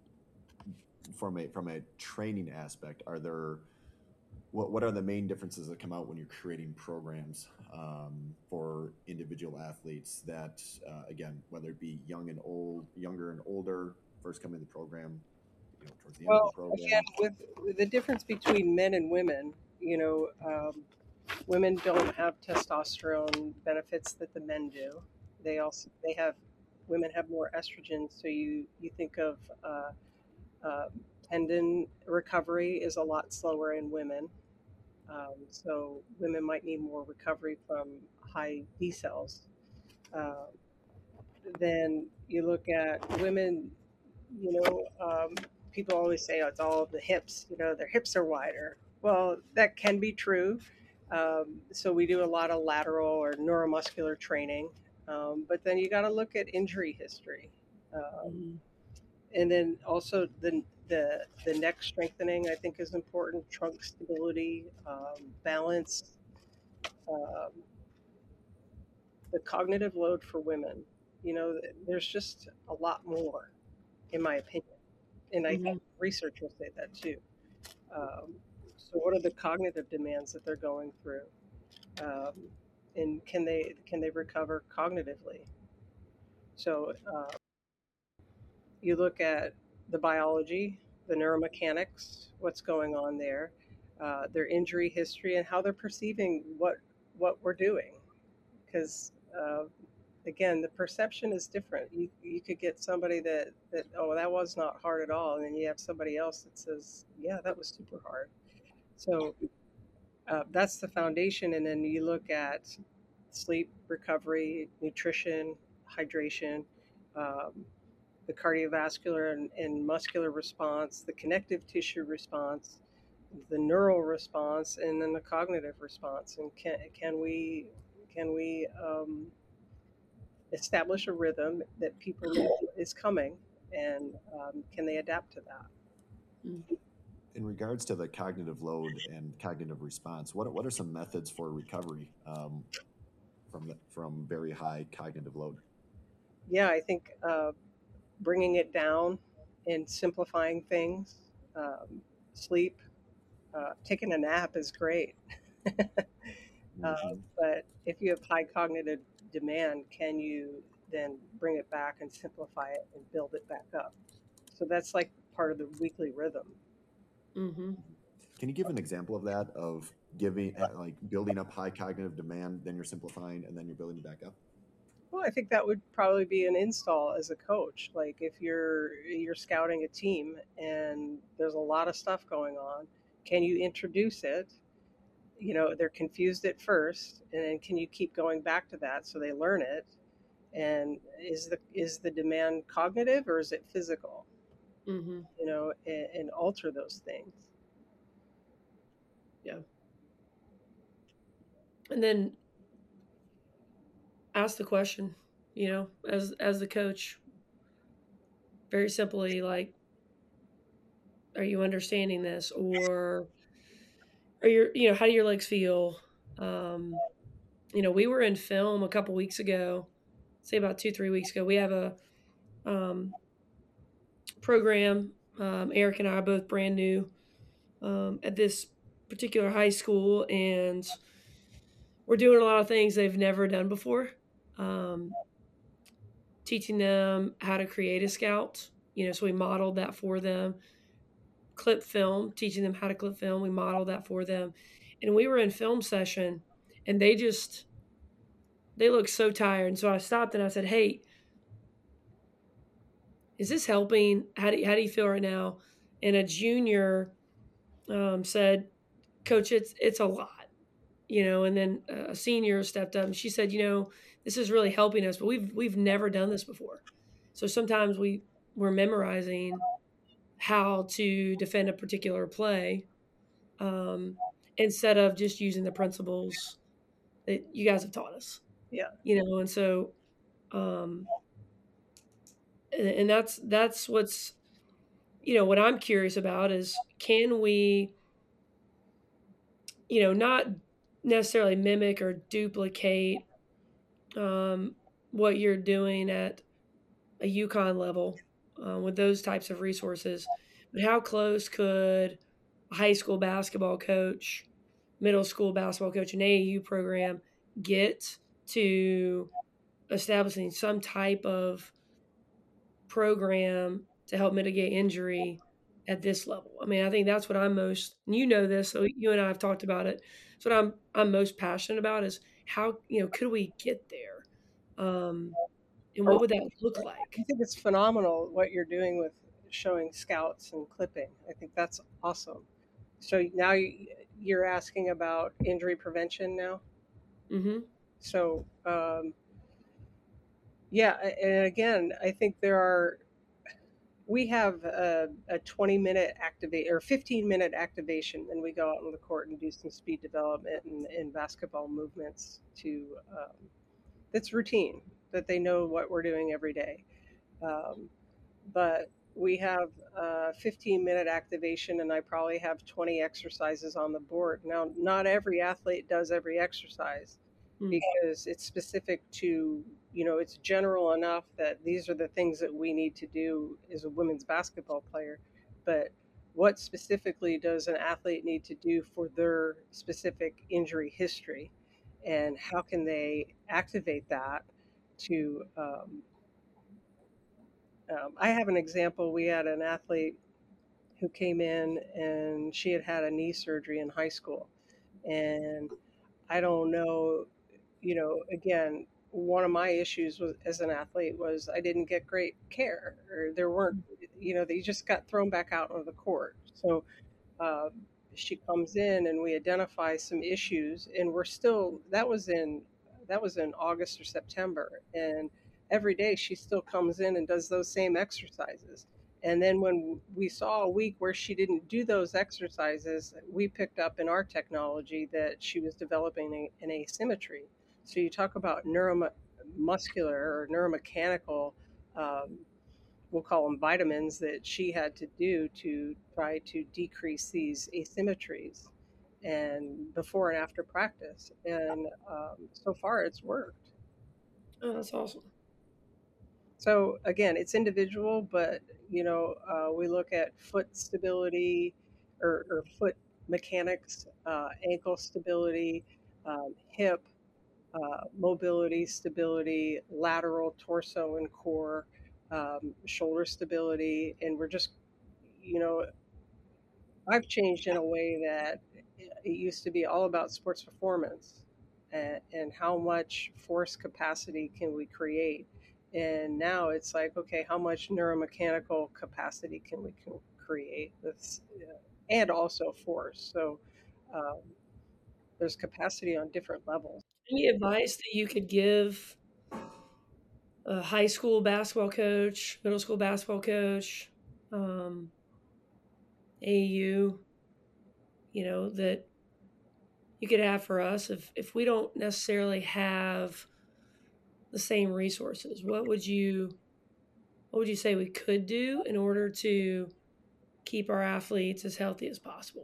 from a from a training aspect? Are there what what are the main differences that come out when you're creating programs um, for individual athletes that uh, again, whether it be young and old, younger and older, first coming to the program, you know, towards the end of the Well, again, program? with, with the difference between men and women, you know, um, women don't have testosterone benefits that the men do. They also they have women have more estrogen, so you you think of uh, uh, tendon recovery is a lot slower in women. Um, so women might need more recovery from high B cells. Uh, then you look at women, you know, um, people always say, oh, it's all the hips, you know, their hips are wider. Well, that can be true. Um, so we do a lot of lateral or neuromuscular training. Um, but then you got to look at injury history. Um, Mhm. and then also the, the, the neck strengthening, I think, is important, trunk stability, um, balance, um, the cognitive load for women. You know, there's just a lot more, in my opinion. And I think Mhm. research will say that too. Um, so, what are the cognitive demands that they're going through, um, and can they can they recover cognitively? So, uh, you look at the biology, the neuromechanics, what's going on there, uh, their injury history, and how they're perceiving what what we're doing. Because uh, again, the perception is different. You you could get somebody that that oh, that was not hard at all, and then you have somebody else that says, yeah, that was super hard. So uh, that's the foundation, and then you look at sleep, recovery, nutrition, hydration, um, the cardiovascular and, and muscular response, the connective tissue response, the neural response, and then the cognitive response. And can can we can we um, establish a rhythm that people know is coming, and um, can they adapt to that? Mhm. In regards to the cognitive load and cognitive response, what what are some methods for recovery um, from the, from very high cognitive load? Yeah, I think uh, bringing it down and simplifying things, um, sleep, uh, taking a nap is great. uh, Hmm. but if you have high cognitive demand, can you then bring it back and simplify it and build it back up? So that's like part of the weekly rhythm. Mhm. Can you give an example of that, of giving uh, like building up high cognitive demand, then you're simplifying, and then you're building it back up? Well, I think that would probably be an install as a coach. Like if you're you're scouting a team and there's a lot of stuff going on, can you introduce it? You know, they're confused at first, and then can you keep going back to that so they learn it? And is the is the demand cognitive or is it physical? Mhm. You know, and, and alter those things. Yeah. And then ask the question, you know, as as the coach, very simply, like, are you understanding this? Or are your, you know, how do your legs feel? Um, you know, we were in film a couple weeks ago, say about two, three weeks ago. We have a um, program. Um, Eric and I are both brand new um, at this particular high school, and we're doing a lot of things they've never done before. Um, teaching them how to create a scout. You know, so we modeled that for them. Clip film, teaching them how to clip film. We modeled that for them. And we were in film session and they just, they looked so tired. And so I stopped and I said, "Hey, is this helping? How do you, how do you feel right now?" And a junior um, said, "Coach, it's, it's a lot." You know, and then a senior stepped up and she said, "You know, this is really helping us, but we've we've never done this before. So sometimes we we're memorizing how to defend a particular play um, instead of just using the principles that you guys have taught us." Yeah. You know, and so um, and, and that's that's what's you know what I'm curious about is can we you know not necessarily mimic or duplicate um, what you're doing at a Yukon level uh, with those types of resources. But how close could a high school basketball coach, middle school basketball coach, an A A U program get to establishing some type of program to help mitigate injury at this level? I mean, I think that's what I'm most, and you know this, so you and I have talked about it. So what I'm I'm most passionate about is how, you know, could we get there? Um, and what Oh, would that look like? I think it's phenomenal what you're doing with showing scouts and clipping. I think that's awesome. So now you- you're asking about injury prevention now. Mm-hmm. So um, yeah, a- and again, I think there are we have a, a twenty minute activate or fifteen minute activation, and we go out on the court and do some speed development and, and basketball movements to um, that's routine that they know what we're doing every day. Um, but we have a fifteen minute activation, and I probably have twenty exercises on the board. Now, not every athlete does every exercise Mm. because it's specific to, you know, it's general enough that these are the things that we need to do as a women's basketball player. But what specifically does an athlete need to do for their specific injury history? And how can they activate that to um, um, I have an example. We had an athlete who came in and she had had a knee surgery in high school. And I don't know, you know, again, one of my issues was, as an athlete was I didn't get great care, or there weren't, you know, they just got thrown back out on the court. So um, she comes in and we identify some issues, and we're still that was in that was in August or September, and every day she still comes in and does those same exercises. And then when we saw a week where she didn't do those exercises, we picked up in our technology that she was developing an asymmetry. So you talk about neuromuscular or neuromechanical um, we'll call them vitamins that she had to do to try to decrease these asymmetries and before and after practice. And um, so far it's worked. Oh, that's awesome. So again, it's individual, but you know, uh, we look at foot stability or, or foot mechanics, uh, ankle stability, um, hip uh, mobility, stability, lateral, torso, and core, um, shoulder stability. And we're just, you know, I've changed in a way that it used to be all about sports performance and, and how much force capacity can we create. And now it's like, okay, how much neuromechanical capacity can we can create? That's, uh, and also force. So um, there's capacity on different levels. Any advice that you could give a high school basketball coach, middle school basketball coach, um, A A U, you know, that you could have for us if, if we don't necessarily have the same resources? What would you what would you say we could do in order to keep our athletes as healthy as possible?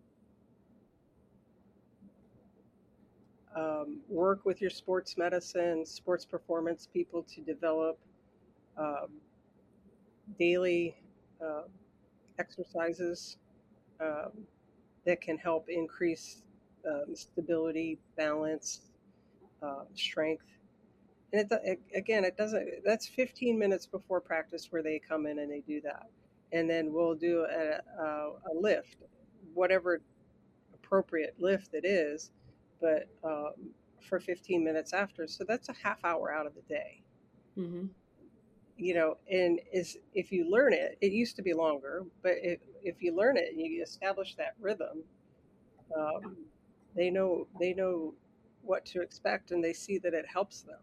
Um, work with your sports medicine, sports performance people to develop um, daily uh, exercises um, that can help increase um, stability, balance, uh, strength. And it, it again, it doesn't. That's fifteen minutes before practice where they come in and they do that, and then we'll do a, a, a lift, whatever appropriate lift it is, but um, for fifteen minutes after. So that's a half hour out of the day. Mm-hmm. You know, and is if you learn it, it used to be longer, but if, if you learn it and you establish that rhythm, um, they know they know what to expect and they see that it helps them.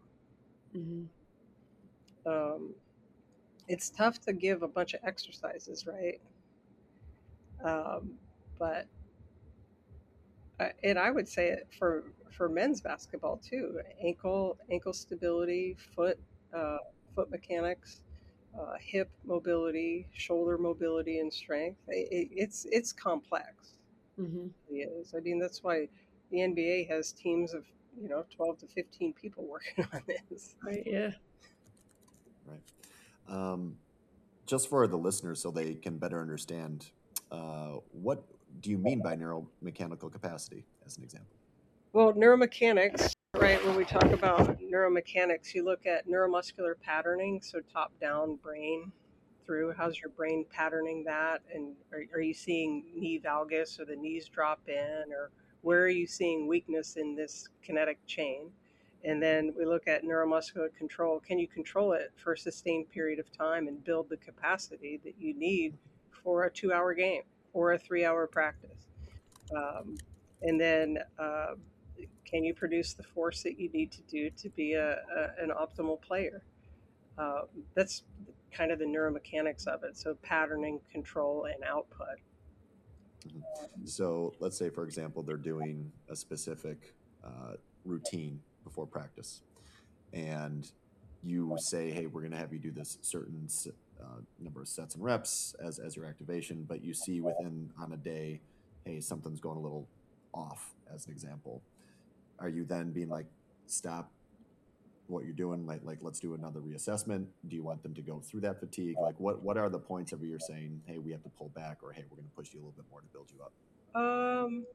Mm-hmm. Um, it's tough to give a bunch of exercises, right? Um, but uh, and I would say it for for men's basketball too: ankle ankle stability, foot uh, foot mechanics, uh, hip mobility, shoulder mobility, and strength. It, it, it's it's complex. Mm-hmm. It is. I mean, that's why the N B A has teams of you know twelve to fifteen people working on this. Right. Yeah. Right. Um, just for the listeners, so they can better understand, uh, what do you mean by neuromechanical capacity, as an example? Well, neuromechanics, right? When we talk about neuromechanics, you look at neuromuscular patterning, so top down brain through. How's your brain patterning that? And are, are you seeing knee valgus or the knees drop in? Or where are you seeing weakness in this kinetic chain? And then we look at neuromuscular control. Can you control it for a sustained period of time and build the capacity that you need for a two hour game or a three hour practice? Um, and then uh, can you produce the force that you need to do to be a, a an optimal player? Uh, that's kind of the neuromechanics of it. So patterning, control, and output. Mhm. So let's say, for example, they're doing a specific uh, routine before practice, and you say, "Hey, we're going to have you do this certain uh, number of sets and reps as as your activation," but you see within on a day, "Hey, something's going a little off," as an example. Are you then being like, "Stop what you're doing, like like let's do another reassessment"? Do you want them to go through that fatigue? Like what what are the points of where you're saying, "Hey, we have to pull back," or "Hey, we're going to push you a little bit more to build you up"? Um,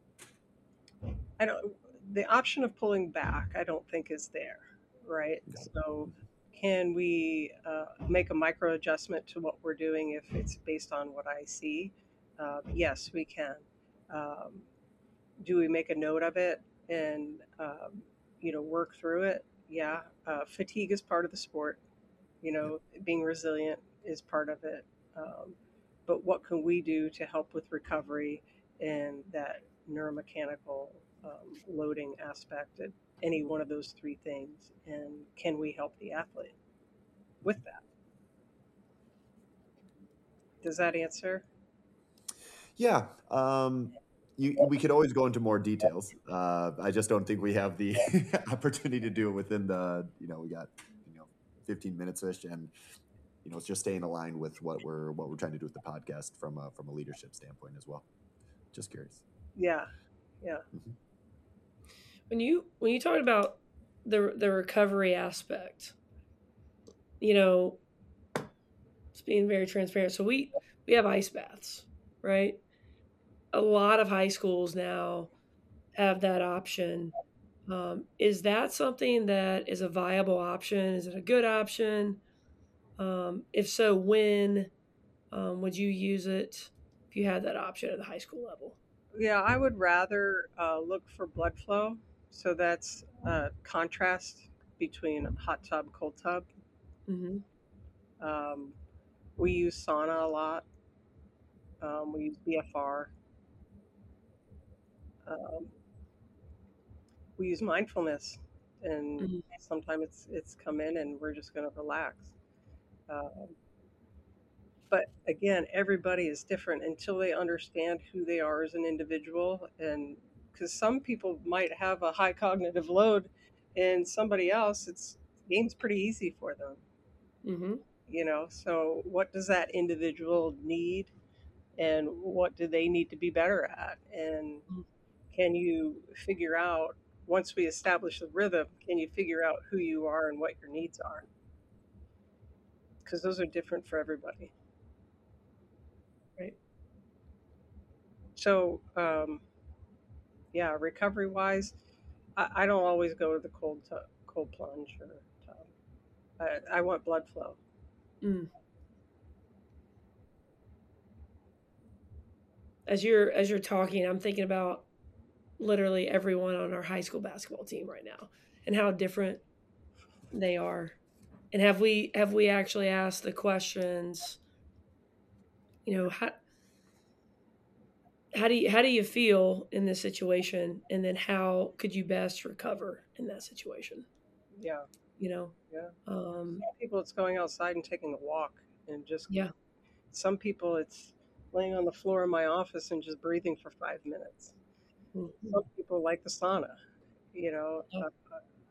I don't. The option of pulling back, I don't think is there, right? Got it. So, can we uh, make a micro adjustment to what we're doing if it's based on what I see? Uh, yes, we can. Um, do we make a note of it and um, you know work through it? Yeah, uh, fatigue is part of the sport. You Yep. know, being resilient is part of it. Um, but what can we do to help with recovery and that neuromechanical um, loading aspect at any one of those three things? And can we help the athlete with that? Does that answer? Yeah. Um, you, we could always go into more details. Uh, I just don't think we have the opportunity to do it within the, you know, we got, you know, fifteen minutes ish, and you know, it's just staying aligned with what we're what we're trying to do with the podcast from a from a leadership standpoint as well. Just curious. Yeah, yeah. Mhm. When you when you talk about the the recovery aspect, you know, it's being very transparent. So we we have ice baths, right? A lot of high schools now have that option. Um, is that something that is a viable option? Is it a good option? Um, if so, when um, would you use it if you had that option at the high school level? Yeah, I would rather uh, look for blood flow. So that's uh, contrast between hot tub, cold tub. Mm-hmm. Um, we use sauna a lot. Um, we use B F R. Um, we use mindfulness, and Mm-hmm. sometimes it's it's come in and we're just going to relax. Um, but again, everybody is different until they understand who they are as an individual, and because some people might have a high cognitive load, and somebody else, it's game's pretty easy for them. Mm-hmm. You know, so what does that individual need, and what do they need to be better at, and can you figure out once we establish the rhythm, can you figure out who you are and what your needs are, because those are different for everybody. Right. So um, yeah, recovery wise, I, I don't always go to the cold tub, cold plunge or tub. I, I want blood flow. Mm. As you're as you're talking, I'm thinking about literally everyone on our high school basketball team right now and how different they are. And have we have we actually asked the questions, you know, how how do you how do you feel in this situation, and then how could you best recover in that situation? Yeah, You know, yeah. um, Some people it's going outside and taking a walk, and just yeah, some people it's laying on the floor in my office and just breathing for five minutes. mhm, Some people like the sauna, you know, yeah, uh,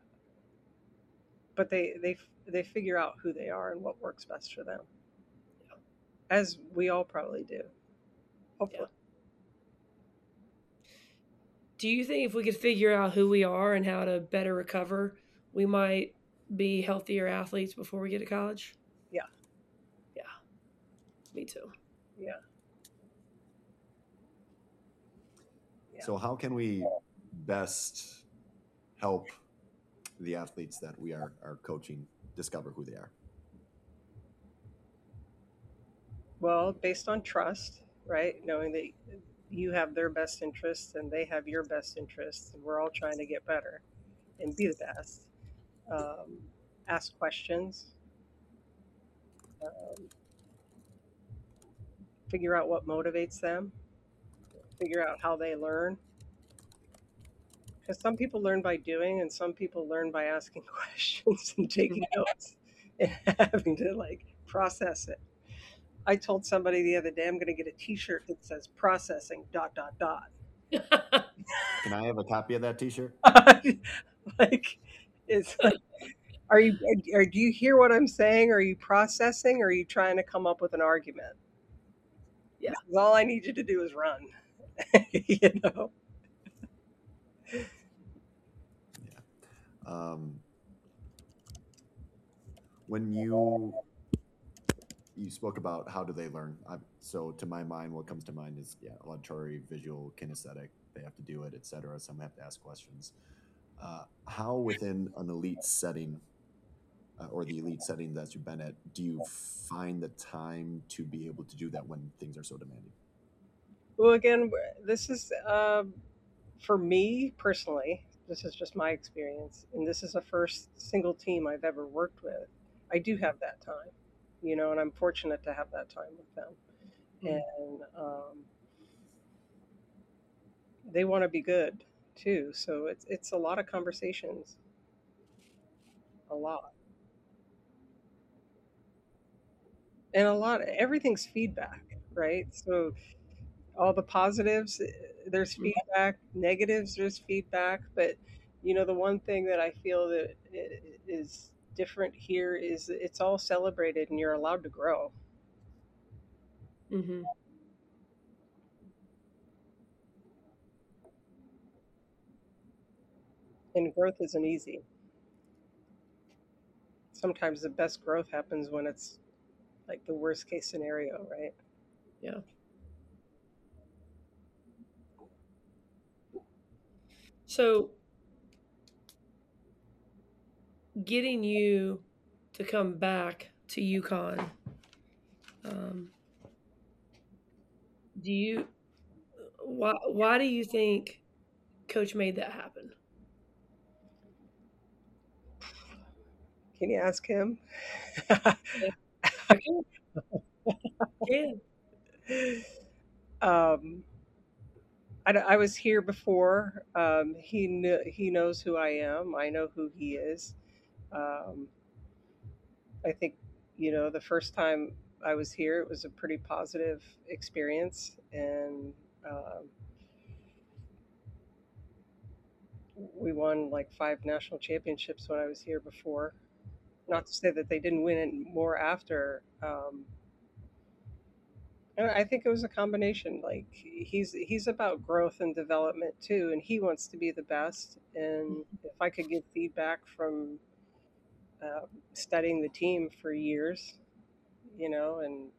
but they they they figure out who they are and what works best for them, as we all probably do, yeah. hopefully. Do you think if we could figure out who we are and how to better recover, we might be healthier athletes before we get to college? Yeah, Yeah, me too. yeah, yeah. So, how can we best help the athletes that we are, are coaching discover who they are? Well, based on trust, right? Knowing that you have their best interests and they have your best interests, and we're all trying to get better and be the best. Um, ask questions, um, figure out what motivates them, figure out how they learn. Because some people learn by doing, and some people learn by asking questions and taking notes and having to like process it. I told somebody the other day I'm going to get a T-shirt that says "processing dot dot dot." Can I have a copy of that T-shirt? Like, it's like, are you? Are, do you hear what I'm saying? Are you processing? Or are you trying to come up with an argument? Yeah. Because all I need you to do is run. You know. Yeah. Um, when you you spoke about how do they learn, I, so to my mind, what comes to mind is yeah, auditory, visual, kinesthetic. They have to do it, et cetera. Some have to ask questions. Uh, how within an elite setting uh, or the elite setting that you've been at, do you find the time to be able to do that when things are so demanding? Well, again, this is um, for me personally. This is just my experience, and this is the first single team I've ever worked with. I do have that time, you know, and I'm fortunate to have that time with them. Mm. And um, they want to be good too. So it's it's a lot of conversations, a lot, and a lot. Everything's feedback, right? So all the positives, eh, there's Mm. feedback. Negatives, there's feedback. But you know, the one thing that I feel that is different here is it's all celebrated, and you're allowed to grow. Mm-hmm. And growth isn't easy. Sometimes the best growth happens when it's like the worst case scenario, right? Yeah. So getting you to come back to UConn, um, do you why why do you think Coach made that happen? Can you ask him? Yeah, I can. Can. um, I, I was here before. Um, he kn- he knows who I am. I know who he is. Um, I think you know the first time I was here, it was a pretty positive experience, and um, we won like five national championships when I was here before. Not to say that they didn't win it more after. Um, and I think it was a combination. Like he's he's about growth and development too, and he wants to be the best. And if I could give feedback from uh, studying the team for years, you know, and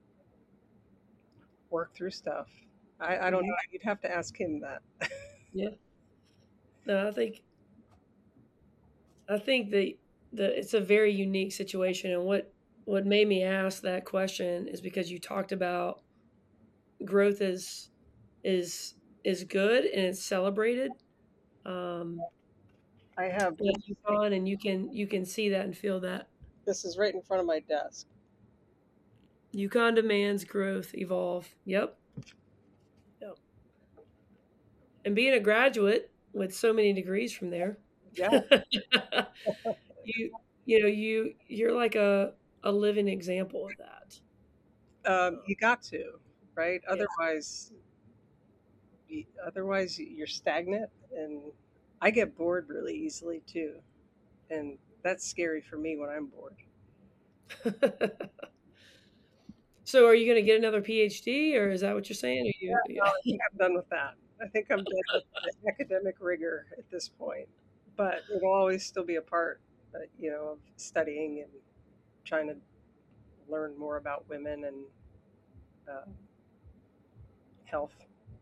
work through stuff, I, I don't Mhm. know. You'd have to ask him that. Yeah. No, I think I think the the it's a very unique situation, and what what made me ask that question is because you talked about growth is is is good and it's celebrated. Um, I have at this. UConn, and you can you can see that and feel that. This is right in front of my desk. UConn demands growth, evolve. Yep. Yep. And being a graduate with so many degrees from there, Yeah. you you know you you're like a a living example of that. Um, Uh, you got to, right? yeah. Otherwise, y- otherwise you're stagnant, and I get bored really easily too, and that's scary for me when I'm bored. So, are you going to get another PhD, or is that what you're saying? Are Yeah, you? no, I Yeah. think I'm done with that. I think I'm done with the academic rigor at this point, but it'll always still be a part, uh, you know, of studying and trying to learn more about women and uh, health.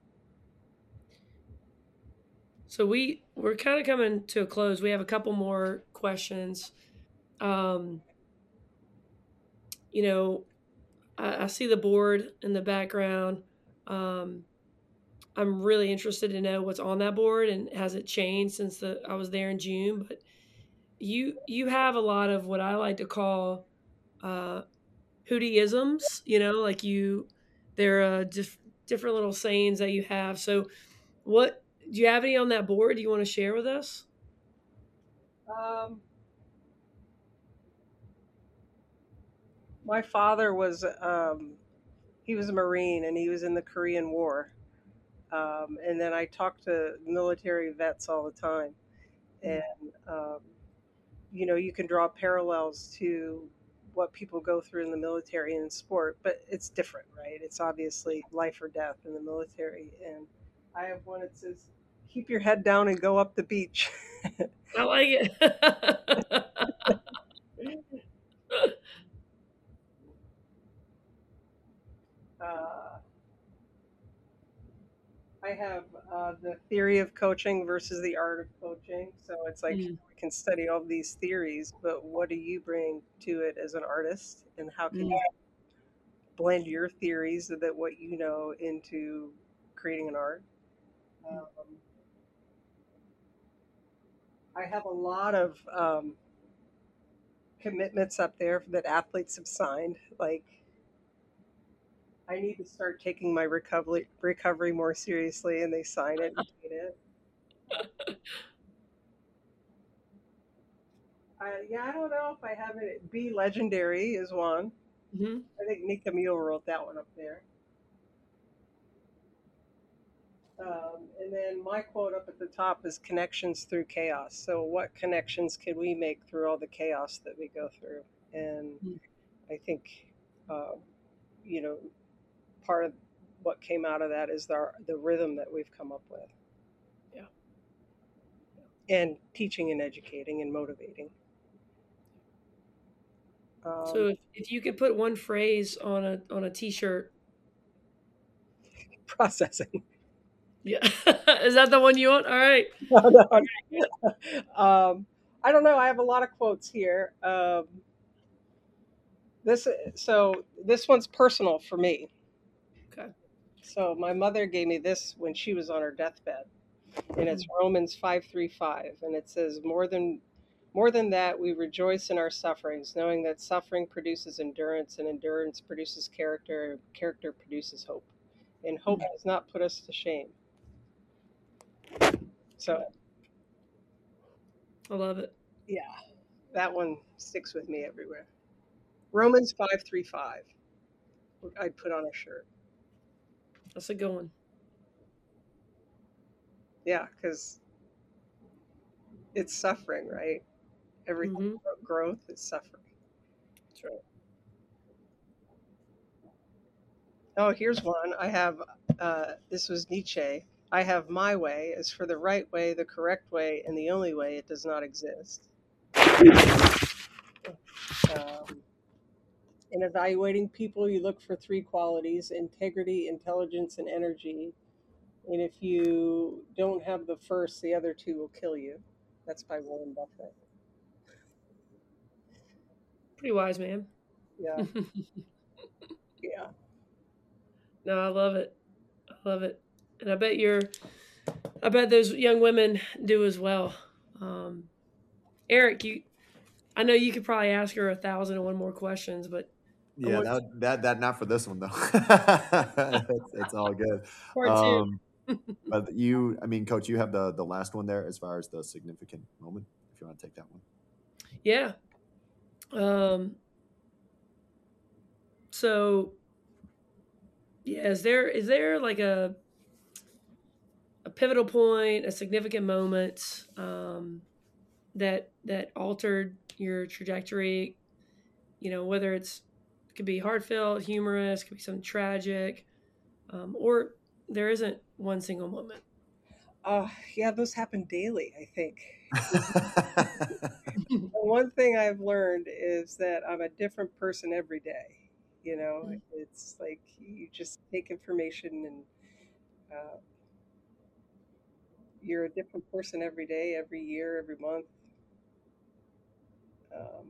So we we're kind of coming to a close. We have a couple more questions. Um, you know, I, I see the board in the background. Um, I'm really interested to know what's on that board and has it changed since the I was there in June. But you you have a lot of what I like to call uh, Hootie-isms. You know, like you, they're uh, just different little sayings that you have. So, what do you have any on that board? Do you want to share with us? Um, my father was um, he was a Marine and he was in the Korean War. Um, and then I talk to military vets all the time, and Mm. um, you know, you can draw parallels to what people go through in the military and in sport, but it's different, right? It's obviously life or death in the military. And I have one that says, "Keep your head down and go up the beach." I like it. uh, I have uh, the theory of coaching versus the art of coaching. So it's like Mm, we can study all these theories, but what do you bring to it as an artist, and how can you mm, blend your theories that what you know into creating an art? mm. Um, I have a lot of um, commitments up there that athletes have signed. Like, I need to start taking my recovery recovery more seriously, and they sign it and date it. I, yeah, I don't know if I have it. Be legendary is one. Mhm. I think Nika Mule wrote that one up there. Um, and then my quote up at the top is connections through chaos. So, what connections can we make through all the chaos that we go through? And Mm. I think, uh, you know, part of what came out of that is the, the rhythm that we've come up with, Yeah. and teaching and educating and motivating. Um, So if, if you could put one phrase on a on a t-shirt, processing. yeah, is that the one you want? All right. No, no, um, I don't know. I have a lot of quotes here. Um, this so this one's personal for me. Okay. So my mother gave me this when she was on her deathbed, and it's Mm, Romans five three five, and it says, "More than more than that, we rejoice in our sufferings, knowing that suffering produces endurance, and endurance produces character, and character produces hope, and hope mm. does not put us to shame." So I love it. yeah, that one sticks with me everywhere. Romans five three five. I'd put on a shirt. That's a good one. Yeah, because it's suffering, right? Everything Mm-hmm. growth is suffering. That's right. Oh, here's one. I have, uh, this was Nietzsche. I have my way as for the right way, the correct way, and the only way it does not exist. Um, in evaluating people, you look for three qualities: integrity, intelligence, and energy. And if you don't have the first, the other two will kill you. That's by Warren Buffett. Pretty wise, man. Yeah, yeah. No, I love it. I love it. And I bet you're, I bet those young women do as well. Um, Eric, you, I know you could probably ask her a thousand and one more questions, but I Yeah, want that that that not for this one though. it's, it's all good. part two. Um, but you, I mean, Coach, you have the the last one there as far as the significant moment. If you want to take that one. Yeah. Um, so yeah, is there is there like a a pivotal point, a significant moment um, that that altered your trajectory? You know, whether it's it could be heartfelt, humorous, could be something tragic, um, or there isn't one single moment. Uh, yeah, those happen daily, I think. One thing I've learned is that I'm a different person every day. You know, it's like you just take information and uh, you're a different person every day, every year, every month. Um,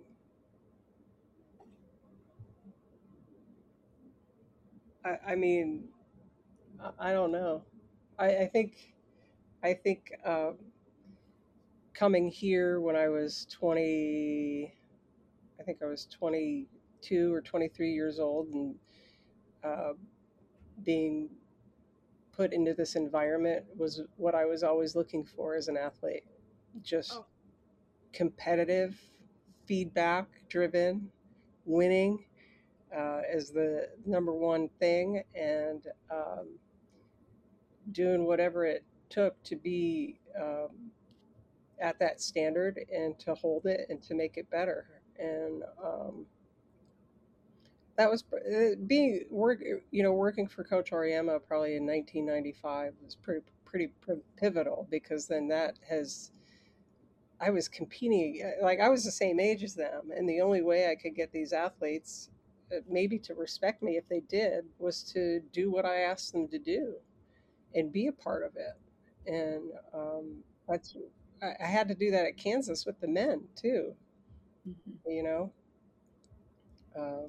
I, I mean, I, I don't know. I, I think I think um, coming here when I was twenty, I think I was twenty-two or twenty-three years old, and uh, being put into this environment was what I was always looking for as an athlete. Just Oh, competitive, feedback driven, winning uh, is the number one thing, and um, doing whatever it took to be um, at that standard and to hold it and to make it better. And um, that was uh, being work, you know, working for Coach Auriemma probably in nineteen ninety-five was pretty pretty pivotal, because then that has I was competing, uh, like I was the same age as them, and the only way I could get these athletes uh, maybe to respect me if they did was to do what I asked them to do and be a part of it. And um, that's I, I had to do that at Kansas with the men too. mhm. You know, um,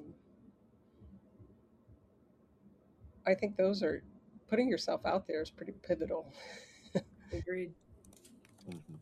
I think those are putting yourself out there is pretty pivotal. Agreed. Mhm.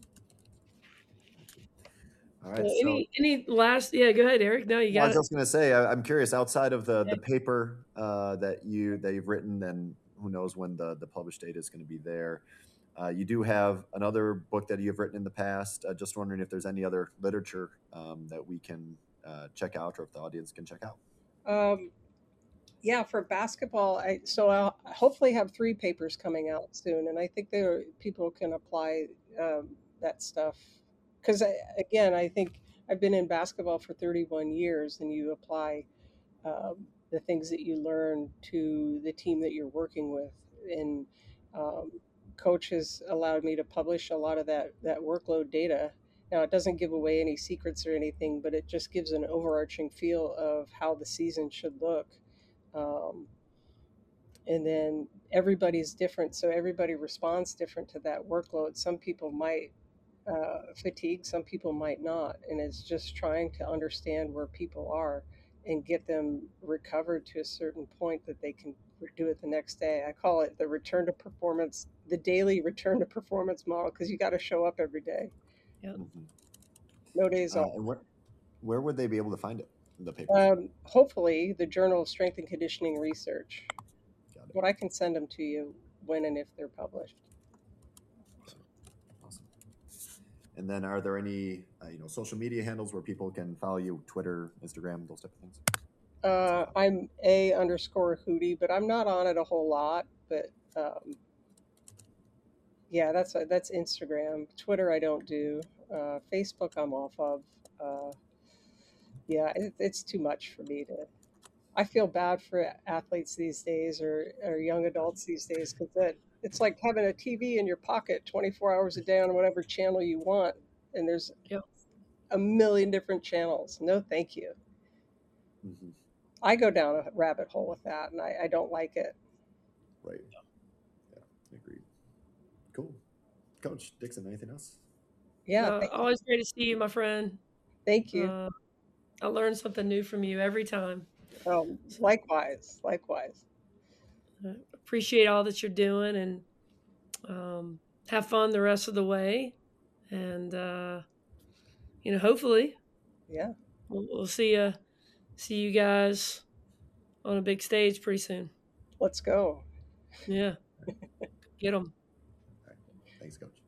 All So right, so any any last? Yeah, go ahead, Eric. No, you well, I got was it. just gonna say, I, I'm curious. Outside of the Yeah. the paper uh, that you that you've written, and who knows when the the published date is going to be there. Uh, you do have another book that you've written in the past. Uh, just wondering if there's any other literature um, that we can uh, check out, or if the audience can check out. Um, yeah, for basketball, I so I'll hopefully have three papers coming out soon, and I think there people can apply um, that stuff because again, I think I've been in basketball for thirty-one years, and you apply um, the things that you learn to the team that you're working with, and um, coach has allowed me to publish a lot of that that workload data. Now, it doesn't give away any secrets or anything, but it just gives an overarching feel of how the season should look. Um, and then everybody's different, so everybody responds different to that workload. Some people might uh, fatigue, some people might not, and it's just trying to understand where people are and get them recovered to a certain point that they can do it the next day. I call it the return to performance, the daily return to performance model, because you got to show up every day, Yep. Mm-hmm. no days Uh, off. and where where would they be able to find it? The papers. Um, hopefully, the Journal of Strength and Conditioning Research, Got it. but I can send them to you when and if they're published. Got it. Awesome. And then, are there any uh, you know social media handles where people can follow you? Twitter, Instagram, those type of things. Uh, I'm a underscore Hootie, but I'm not on it a whole lot. But um, yeah, that's that's Instagram. Twitter, I don't do. Uh, Facebook, I'm off of. Uh, yeah, it, it's too much for me to. I feel bad for athletes these days, or or young adults these days, because that it's like having a T V in your pocket twenty-four hours a day on whatever channel you want, and there's Yep. a million different channels. No, thank you. Mm-hmm. I go down a rabbit hole with that, and I, I don't like it. Right. Yeah. Agreed. Cool. Coach Dixon, anything else? Yeah, Uh, th- always great to see you, my friend. thank you. Uh, I learn something new from you every time. Um, So likewise, likewise. I appreciate all that you're doing, and um, have fun the rest of the way. And uh, you know, hopefully, Yeah, we'll, we'll see you see you guys on a big stage pretty soon. let's go. Yeah, get them. All right. Thanks, Coach.